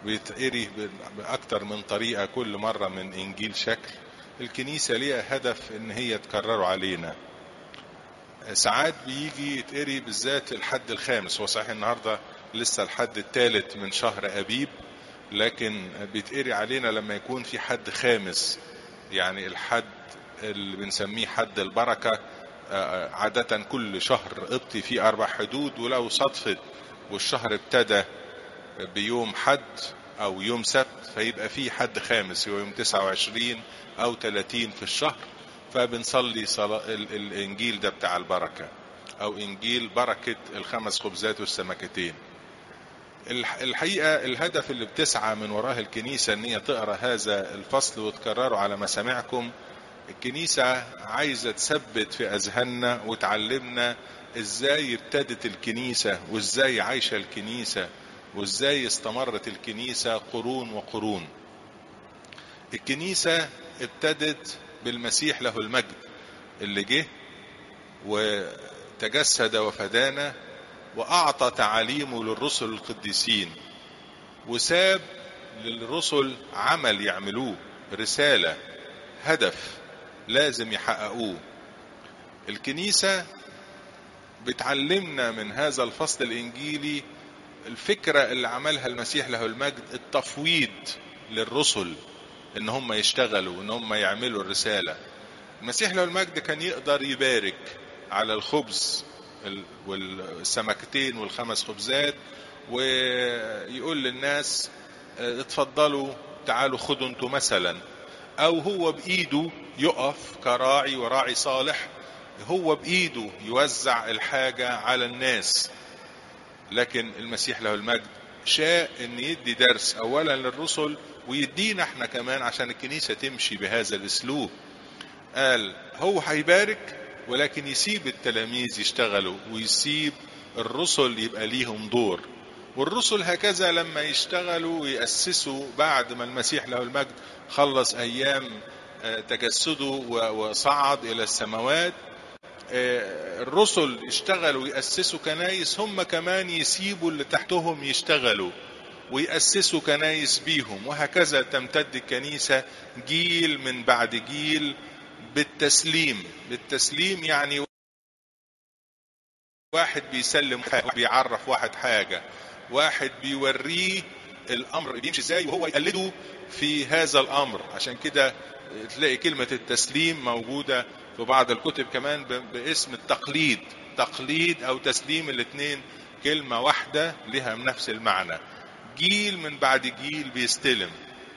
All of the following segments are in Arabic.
بيتقري بأكتر من طريقة كل مرة من إنجيل شكل. الكنيسة ليها هدف إن هي تكرره علينا. ساعات بيجي يتقري بالذات الحد الخامس، هو صحيح النهاردة لسه الحد الثالث من شهر أبيب، لكن بيتقري علينا لما يكون في حد خامس، يعني الحد اللي بنسميه حد البركة. عادة كل شهر قبطي فيه 4 حدود، ولو صدفت والشهر ابتدى بيوم حد أو يوم سبت فيبقى فيه حد خامس، هو يوم 29 أو 30 في الشهر، فبنصلي صلاة الإنجيل ده بتاع البركة، أو إنجيل بركة الخمس خبزات والسمكتين. الحقيقة الهدف اللي بتسعى من وراه الكنيسة ان هي تقرأ هذا الفصل وتكرره على مسامعكم. الكنيسة عايزة تثبت في أذهاننا وتعلمنا ازاي ابتدت الكنيسة وازاي عايشة الكنيسة وازاي استمرت الكنيسة قرون وقرون. الكنيسة ابتدت بالمسيح له المجد اللي جه وتجسد وفدانا وأعطى تعاليمه للرسل القديسين، وساب للرسل عمل يعملوه، رسالة، هدف لازم يحققوه. الكنيسة بتعلمنا من هذا الفصل الإنجيلي الفكرة اللي عملها المسيح له المجد، التفويض للرسل إن هم يشتغلوا، إن هم يعملوا الرسالة. المسيح له المجد كان يقدر يبارك على الخبز والسمكتين والخمس خبزات ويقول للناس اتفضلوا تعالوا خدوا انتوا مثلا، او هو بايده يقف كراعي وراعي صالح، هو بايده يوزع الحاجة على الناس. لكن المسيح له المجد شاء ان يدي درس اولا للرسل ويدينا احنا كمان عشان الكنيسة تمشي بهذا الاسلوب. قال هو هيبارك ولكن يسيب التلاميذ يشتغلوا ويسيب الرسل يبقى ليهم دور. والرسل هكذا لما يشتغلوا ويأسسوا بعد ما المسيح له المجد خلص أيام تجسده وصعد إلى السماوات، الرسل يشتغلوا ويأسسوا كنايس، هم كمان يسيبوا اللي تحتهم يشتغلوا ويأسسوا كنايس بيهم، وهكذا تمتد الكنيسة جيل من بعد جيل بالتسليم. بالتسليم يعني واحد بيسلم حاجة، بيعرف واحد حاجة، واحد بيوريه الأمر بيمشي ازاي وهو يقلده في هذا الأمر. عشان كده تلاقي كلمة التسليم موجودة في بعض الكتب كمان باسم التقليد. تقليد أو تسليم، الاثنين كلمة واحدة لها نفس المعنى، جيل من بعد جيل بيستلم.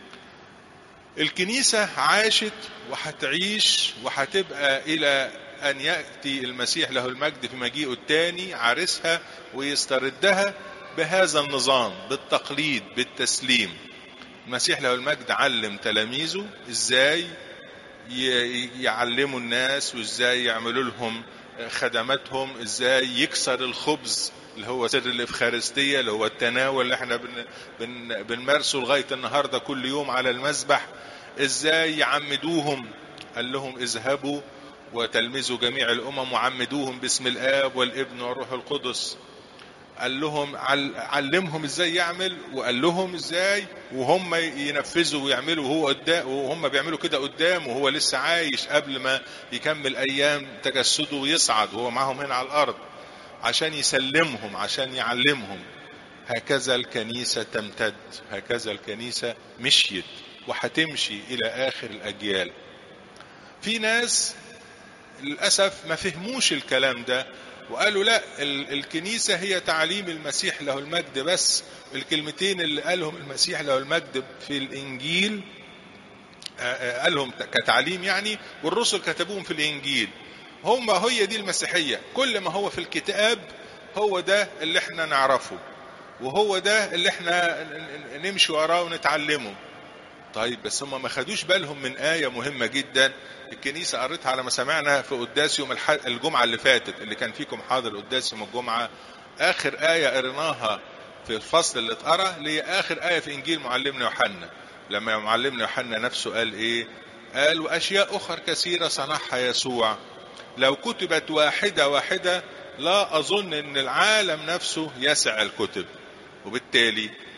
الكنيسة عاشت وهتعيش وهتبقى إلى أن يأتي المسيح له المجد في مجيئه الثاني عرسها ويستردها بهذا النظام، بالتقليد، بالتسليم. المسيح له المجد علم تلاميذه إزاي يعلموا الناس وإزاي يعملوا لهم خدماتهم، إزاي يكسر الخبز اللي هو سر الإفخارستية اللي هو التناول اللي احنا بنمارسه لغاية النهاردة كل يوم على المذبح، ازاي يعمدوهم. قال لهم اذهبوا وتلمذوا جميع الامم وعمدوهم باسم الاب والابن والروح القدس. قال لهم علمهم ازاي يعمل، وقال لهم ازاي وهم ينفذوا ويعملوا، وهو قدام وهم بيعملوا كده قدام وهو لسه عايش قبل ما يكمل ايام تجسده ويصعد وهو معهم هنا على الارض عشان يسلمهم، عشان يعلمهم. هكذا الكنيسة تمتد، هكذا الكنيسة مشيت وهتمشي إلى آخر الأجيال. في ناس للأسف ما فهموش الكلام ده وقالوا لا، الكنيسة هي تعليم المسيح له المجد بس. الكلمتين اللي قالهم المسيح له المجد في الإنجيل قالهم كتعليم يعني، والرسل كتبوهم في الإنجيل. هي دي المسيحية، كل ما هو في الكتاب هو ده اللي احنا نعرفه وهو ده اللي احنا نمشي وراه ونتعلمه. طيب بس هم ما خدوش بالهم من آية مهمة جدا الكنيسة قريتها على مسامعنا في قداس يوم الجمعة اللي فاتت، اللي كان فيكم حاضر قداس يوم الجمعة. آخر آية قريناها في الفصل اللي اتقرأ اللي هي آخر آية في إنجيل معلمنا يوحنا، لما معلمنا يوحنا نفسه قال إيه؟ قال وأشياء أخرى كثيرة صنعها يسوع لو كتبت واحدة واحدة لا أظن أن العالم نفسه يسع الكتب. وبالتالي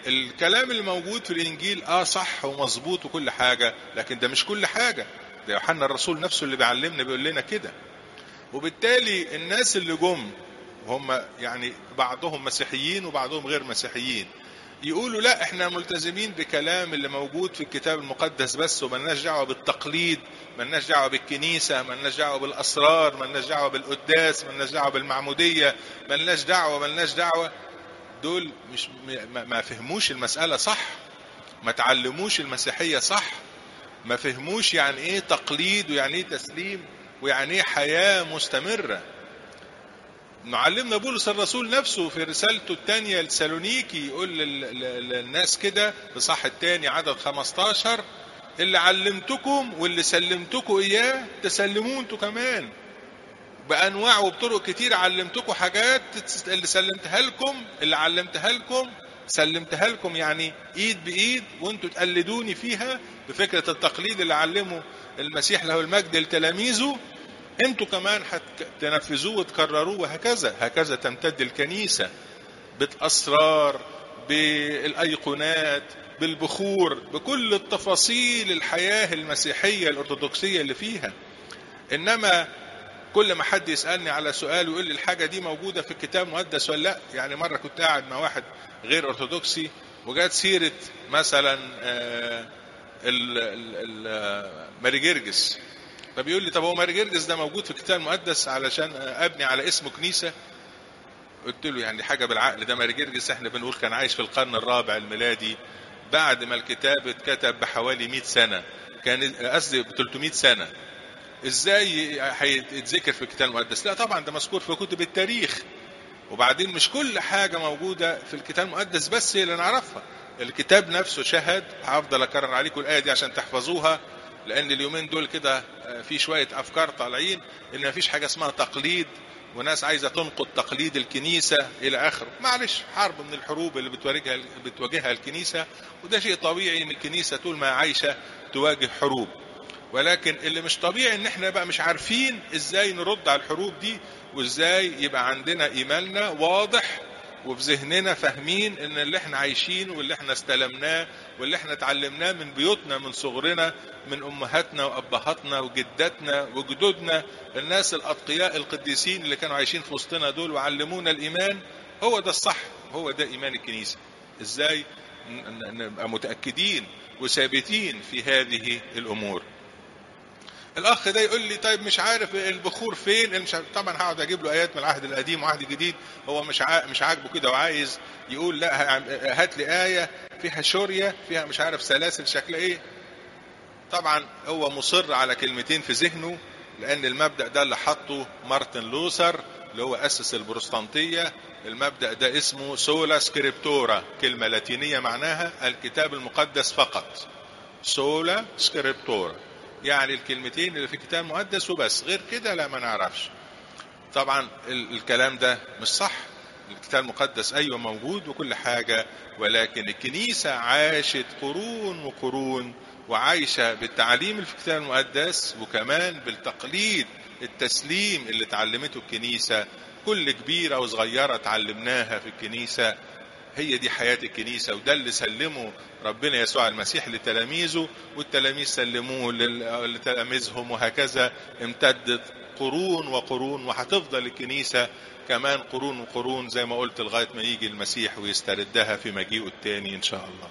الكلام اللي موجود في الانجيل صح ومظبوط وكل حاجة، لكن ده مش كل حاجة. ده يوحنا الرسول نفسه اللي بيعلمنا بيقول لنا كده. وبالتالي الناس اللي جم هم يعني بعضهم مسيحيين وبعضهم غير مسيحيين يقولوا لا احنا ملتزمين بكلام اللي موجود في الكتاب المقدس بس، وملناش دعوه بالتقليد، ملناش دعوه بالكنيسه، ملناش دعوه بالاسرار، ملناش دعوه بالقداس، ملناش دعوه بالمعموديه، ملناش دعوه. دول مش ما فهموش المساله صح، ما تعلموش المسيحيه صح، ما فهموش يعني ايه تقليد ويعني ايه تسليم ويعني ايه حياه مستمره. معلمنا بولس الرسول نفسه في رسالته الثانية لسالونيكي يقول للناس كده في صح الثاني عدد 15: اللي علمتكم واللي سلمتكم إياه تسلمون انتوا كمان بأنواع وبطرق كتير. علمتكم حاجات اللي سلمتها لكم، اللي علمتها لكم سلمتها لكم، يعني ايد بايد، وانتوا تقلدوني فيها بفكرة التقليد اللي علمه المسيح له المجد لتلاميذه، انتوا كمان هتنفذوه وتكرروه، وهكذا تمتد الكنيسة بالأسرار، بالأيقونات، بالبخور، بكل التفاصيل الحياة المسيحية الأرثوذكسية اللي فيها. إنما كل ما حد يسألني على سؤال ويقول لي الحاجة دي موجودة في الكتاب المقدس ولا لا، يعني مرة كنت قاعد مع واحد غير أرثوذكسي وجات سيرة مثلا ماري جرجس، فبيقول لي طب هو ماري جرجس ده موجود في الكتاب المقدس علشان ابني على اسمه كنيسة؟ قلت له يعني حاجة بالعقل، ده ماري جرجس احنا بنقول كان عايش في القرن الرابع الميلادي، بعد ما الكتاب اتكتب بحوالي 100 سنة، كان قصدي ب 300 سنة، ازاي هيتذكر في الكتاب المقدس؟ لا طبعا ده مذكور في كتب التاريخ. وبعدين مش كل حاجة موجودة في الكتاب المقدس بس اللي نعرفها، الكتاب نفسه شهد. هفضل اكرر عليكم الآية دي عشان تحفظوها، لان اليومين دول كده في شوية افكار طالعين ان مفيش حاجة اسمها تقليد، وناس عايزة تنقض تقليد الكنيسة الى اخره. معلش، حرب من الحروب اللي بتواجهها الكنيسة، وده شيء طبيعي ان الكنيسة طول ما عايشة تواجه حروب، ولكن اللي مش طبيعي ان احنا بقى مش عارفين ازاي نرد على الحروب دي، وازاي يبقى عندنا ايماننا واضح وفي ذهننا فاهمين ان اللي احنا عايشين واللي احنا استلمناه واللي احنا اتعلمناه من بيوتنا من صغرنا، من امهاتنا وابهاتنا وجداتنا وجدودنا، الناس الاتقياء القديسين اللي كانوا عايشين في وسطنا دول وعلمونا الايمان، هو ده الصح، هو ده ايمان الكنيسة. ازاي نبقى متأكدين وثابتين في هذه الامور؟ الاخ ده يقول لي طيب مش عارف البخور فين، مش عارف. طبعا هقعد اجيب له ايات من العهد القديم وعهد الجديد، هو مش عاجبه كده وعايز يقول لا هات لي ايه فيها شوريه فيها مش عارف سلاسل شكلها ايه. طبعا هو مصر على كلمتين في ذهنه، لان المبدا ده اللي حطه مارتن لوثر اللي هو اسس البروتستانتيه. المبدا ده اسمه سولا سكريبتورا، كلمه لاتينيه معناها الكتاب المقدس فقط. سولا سكريبتورا يعني الكلمتين اللي في الكتاب المقدس وبس، غير كده لا ما نعرفش. طبعا الكلام ده مش صح. الكتاب المقدس ايوه موجود وكل حاجة، ولكن الكنيسة عاشت قرون وقرون وعايشة بالتعليم اللي في الكتاب المقدس، وكمان بالتقليد التسليم اللي تعلمته الكنيسة. كل كبيرة وصغيرة تعلمناها في الكنيسة، هي دي حياة الكنيسة، وده اللي سلمه ربنا يسوع المسيح لتلاميذه، والتلاميذ سلموه لتلاميذهم، وهكذا امتدت قرون وقرون، وهتفضل الكنيسة كمان قرون وقرون زي ما قلت لغاية ما يجي المسيح ويستردها في مجيئه التاني إن شاء الله.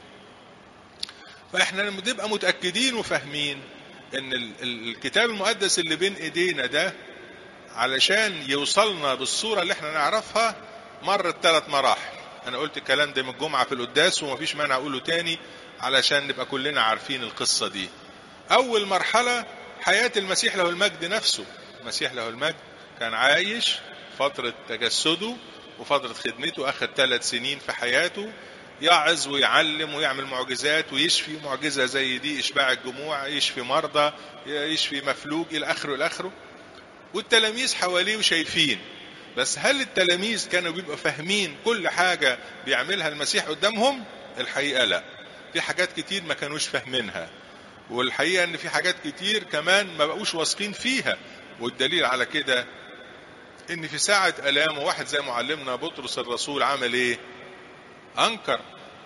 فإحنا لما نبقى متأكدين وفاهمين إن الكتاب المقدس اللي بين إيدينا ده علشان يوصلنا بالصورة اللي احنا نعرفها مرت 3 مراحل. انا قلت الكلام ده من الجمعة في القداس ومفيش مانع اقوله تاني علشان نبقى كلنا عارفين القصة دي. اول مرحلة حياة المسيح له المجد نفسه. المسيح له المجد كان عايش فترة تجسده وفترة خدمته، اخر 3 سنين في حياته يعظ ويعلم ويعمل معجزات ويشفي، معجزة زي دي اشباع الجموع، يشفي مرضى، يشفي مفلوج الى اخره، والتلاميذ حواليه وشايفين. بس هل التلاميذ كانوا بيبقوا فاهمين كل حاجة بيعملها المسيح قدامهم؟ الحقيقة لا، في حاجات كتير ما كانوش فاهمينها، والحقيقة ان في حاجات كتير كمان ما بقوش واثقين فيها. والدليل على كده ان في ساعة الامه واحد زي معلمنا بطرس الرسول عمل ايه؟ انكر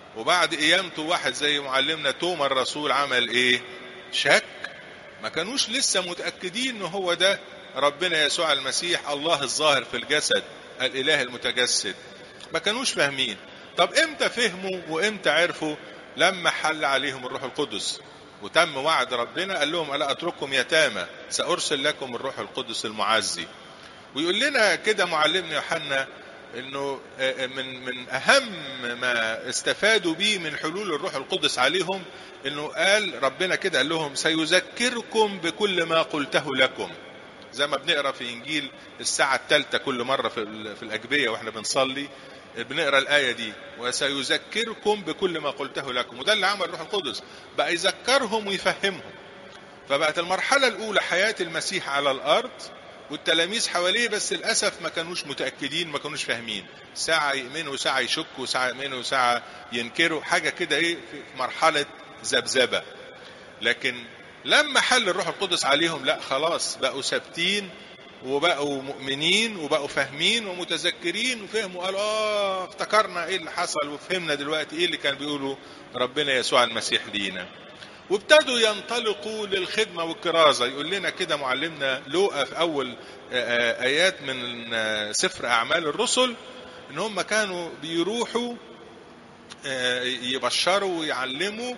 وبعد قيامته واحد زي معلمنا توما الرسول عمل ايه؟ شك. ما كانوش لسه متأكدين ان هو ده ربنا يسوع المسيح الله الظاهر في الجسد، الاله المتجسد. ما كانوش فاهمين. طب امتى فهموا وامتى عرفوا؟ لما حل عليهم الروح القدس وتم وعد ربنا، قال لهم ألا أترككم يتامى، سأرسل لكم الروح القدس المعزي. ويقول لنا كده معلمنا يوحنا انه من اهم ما استفادوا بيه من حلول الروح القدس عليهم، انه قال ربنا كده قال لهم سيذكركم بكل ما قلته لكم. زي ما بنقرا في انجيل الساعه الثالثه كل مره في الاجبيه واحنا بنصلي، بنقرا الايه دي وسيذكركم بكل ما قلته لكم. وده اللي عمل الروح القدس، بقى يذكرهم ويفهمهم. فبقت المرحله الاولى حياه المسيح على الارض والتلاميذ حواليه، بس للاسف ما كانوش متاكدين، ما كانوش فاهمين، ساعه يؤمنوا وساعه يشكوا وساعه يؤمنوا وساعه ينكروا، حاجه كده ايه في مرحله ذبذبه. لكن لما حل الروح القدس عليهم لا خلاص بقوا ثابتين وبقوا مؤمنين وبقوا فاهمين ومتذكرين وفهموا، قالوا افتكرنا ايه اللي حصل وفهمنا دلوقتي ايه اللي كان بيقوله ربنا يسوع المسيح لينا. وابتدوا ينطلقوا للخدمة والكرازة. يقول لنا كده معلمنا لوقا في أول آيات من سفر أعمال الرسل إن هم كانوا بيروحوا يبشروا ويعلموا،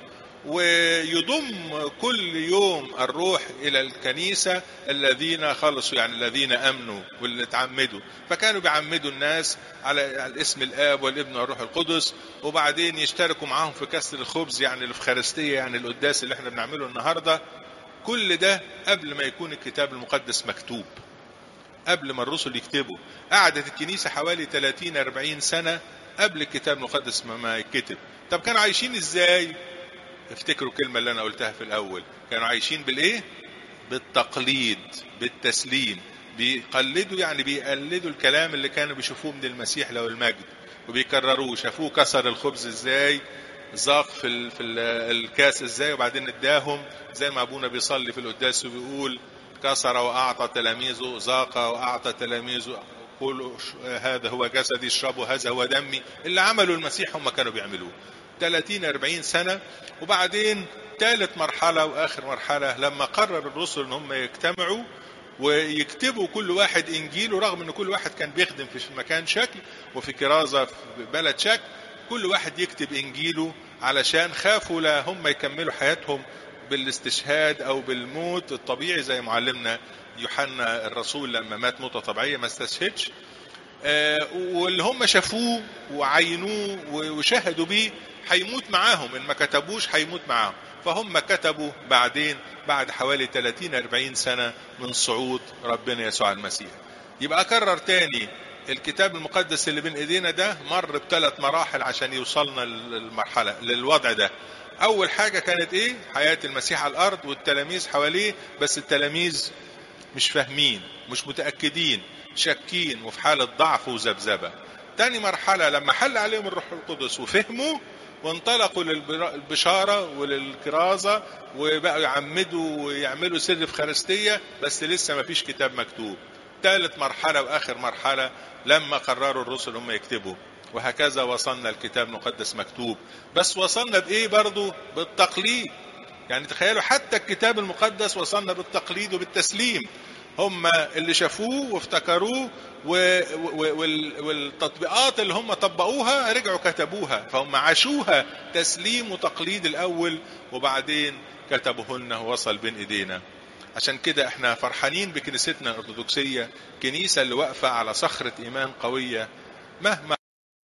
ويضم كل يوم الروح إلى الكنيسة الذين خلصوا، يعني الذين أمنوا واللي اتعمدوا. فكانوا بيعمدوا الناس على الاسم الآب والابن والروح القدس، وبعدين يشتركوا معاهم في كسر الخبز، يعني الإفخارستية، يعني القداس اللي احنا بنعمله النهاردة. كل ده قبل ما يكون الكتاب المقدس مكتوب، قبل ما الرسل يكتبوا. قعدت الكنيسة حوالي 30-40 سنة قبل الكتاب المقدس ما يتكتب. طب كانوا عايشين ازاي؟ افتكروا الكلمة اللي انا قلتها في الاول، كانوا عايشين بالايه؟ بالتقليد، بالتسليم. بيقلدوا يعني بيقلدوا الكلام اللي كانوا بيشوفوه من المسيح له المجد وبيكرروه. شافوه كسر الخبز ازاي، ذاق في الكاس ازاي، وبعدين اداهم زي ما ابونا بيصلي في القداس وبيقول كسر واعطى تلاميذه، ذاق واعطى تلاميذه، قولوا هذا هو جسدي اشربوا هذا هو دمي. اللي عملوا المسيح هم كانوا بيعملوه 30-40 سنة. وبعدين ثالث مرحلة واخر مرحلة لما قرر الرسل ان هم يجتمعوا ويكتبوا كل واحد انجيله، رغم ان كل واحد كان بيخدم في مكان شكل وفي كرازة في بلد شكل، كل واحد يكتب انجيله علشان خافوا لا هم يكملوا حياتهم بالاستشهاد او بالموت الطبيعي زي معلمنا يوحنا الرسول لما مات موتة طبيعية ما استشهدش. واللي هم شافوه وعينوه وشاهدوا بيه هيموت معاهم، ان ما كتبوش هيموت معاهم. فهم كتبوا بعدين بعد حوالي 30-40 سنة من صعود ربنا يسوع المسيح. يبقى اكرر تاني، الكتاب المقدس اللي بين ايدينا ده مر ب3 مراحل عشان يوصلنا للمرحلة للوضع ده. اول حاجة كانت ايه؟ حياة المسيح على الارض والتلاميذ حواليه، بس التلاميذ مش فاهمين، مش متأكدين، شاكين وفي حالة ضعف وذبذبة. تاني مرحلة لما حل عليهم الروح القدس وفهموا وانطلقوا للبشارة وللكرازة وبقوا يعمدوا ويعملوا سر إفخارستية، بس لسه ما فيش كتاب مكتوب. ثالث مرحلة وآخر مرحلة لما قرروا الرسل هم يكتبوا. وهكذا وصلنا الكتاب المقدس مكتوب، بس وصلنا بإيه برضو؟ بالتقليد. يعني تخيلوا حتى الكتاب المقدس وصلنا بالتقليد وبالتسليم. هم اللي شافوه وافتكروه والتطبيقات اللي هم طبقوها رجعوا كتبوها، فهم عاشوها تسليم وتقليد الأول وبعدين كتبوه لنا ووصل بين ايدينا. عشان كده احنا فرحانين بكنيستنا الأرثوذكسية، كنيسة اللي واقفة على صخرة إيمان قوية مهما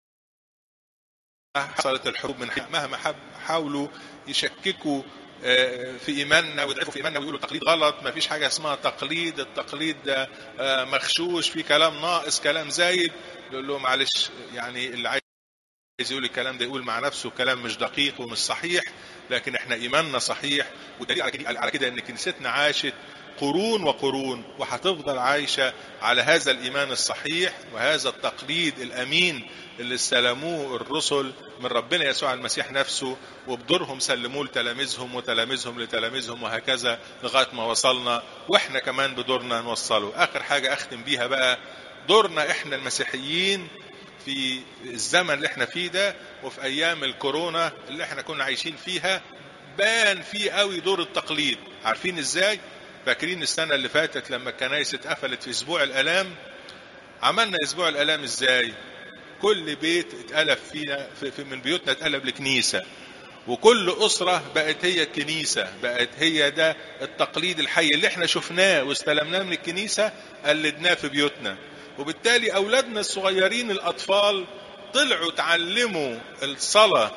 حصلت الحروب، من مهما حاولوا يشككوا في إيماننا ويضعفوا في إيماننا ويقولوا التقليد غلط. ما فيش حاجة اسمها تقليد، التقليد ده مخشوش، في كلام ناقص، كلام زايد. يقول له معلش، يعني اللي عايز يقول الكلام ده يقول مع نفسه كلام مش دقيق ومش صحيح، لكن احنا إيماننا صحيح. والدليل على كده ان كنيستنا عاشت قرون وقرون وهتفضل عايشة على هذا الإيمان الصحيح وهذا التقليد الأمين اللي استلموه الرسل من ربنا يسوع المسيح نفسه، وبدورهم سلموه لتلاميذهم وتلاميذهم لتلاميذهم وهكذا لغاية ما وصلنا، واحنا كمان بدورنا نوصله. آخر حاجة أختم بيها بقى، دورنا احنا المسيحيين في الزمن اللي احنا فيه ده وفي ايام الكورونا اللي احنا كنا عايشين فيها بان فيه قوي دور التقليد. عارفين ازاي؟ فاكرين السنة اللي فاتت لما الكنائس اتقفلت في اسبوع الالام؟ عملنا اسبوع الالام ازاي؟ كل بيت اتقلب فينا من بيوتنا اتقلب لكنيسة، وكل أسرة بقت هي الكنيسة، بقت هي ده التقليد الحي اللي احنا شفناه واستلمناه من الكنيسة قلدناه في بيوتنا. وبالتالي أولادنا الصغيرين الأطفال طلعوا تعلموا الصلاة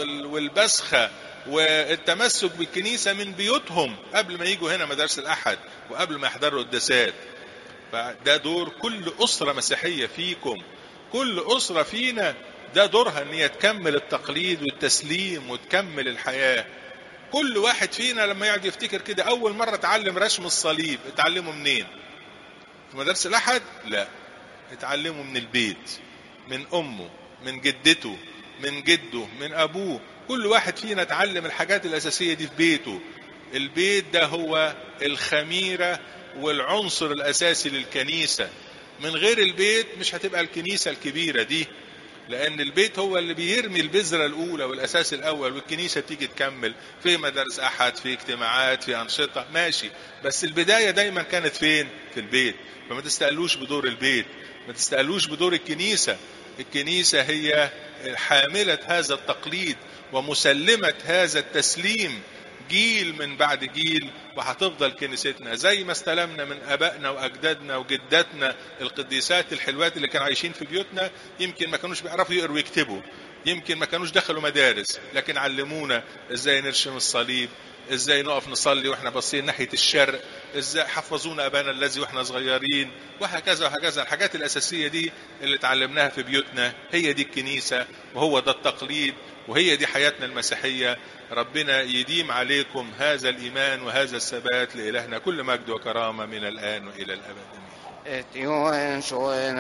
والبسخة والتمسك بالكنيسة من بيوتهم قبل ما يجوا هنا مدارس الأحد وقبل ما يحضروا القداسات. فده دور كل أسرة مسيحية فيكم، كل أسرة فينا ده دورها ان هي تكمل التقليد والتسليم وتكمل الحياة. كل واحد فينا لما يقعد يفتكر كده اول مرة اتعلم رسم الصليب اتعلمه منين؟ في مدارس الاحد؟ لا، اتعلمه من البيت، من امه، من جدته، من جده، من ابوه. كل واحد فينا اتعلم الحاجات الاساسية دي في بيته. البيت ده هو الخميرة والعنصر الاساسي للكنيسة. من غير البيت مش هتبقى الكنيسة الكبيرة دي، لأن البيت هو اللي بيرمي البذرة الأولى والأساس الأول، والكنيسة تيجي تكمل في مدارس أحد، في اجتماعات، في أنشطة، ماشي. بس البداية دايما كانت فين؟ في البيت. فما تستقلوش بدور البيت، ما تستقلوش بدور الكنيسة. الكنيسة هي حاملة هذا التقليد ومسلمة هذا التسليم جيل من بعد جيل، وهتفضل كنيستنا زي ما استلمنا من ابائنا واجدادنا وجداتنا القديسات الحلوات اللي كانوا عايشين في بيوتنا. يمكن ما كانوش بيعرفوا يقروا ويكتبوا، يمكن ما كانوش دخلوا مدارس، لكن علمونا ازاي نرشم الصليب، ازاي نقف نصلي واحنا باصين ناحيه الشرق، ازاي حفظونا ابانا الذي واحنا صغيرين، وهكذا وهكذا. الحاجات الاساسيه دي اللي اتعلمناها في بيوتنا هي دي الكنيسه، وهو ده التقليد، وهي دي حياتنا المسيحيه. ربنا يديم عليكم هذا الايمان وهذا الثبات. لإلهنا كل مجد وكرامه من الان والى الابد.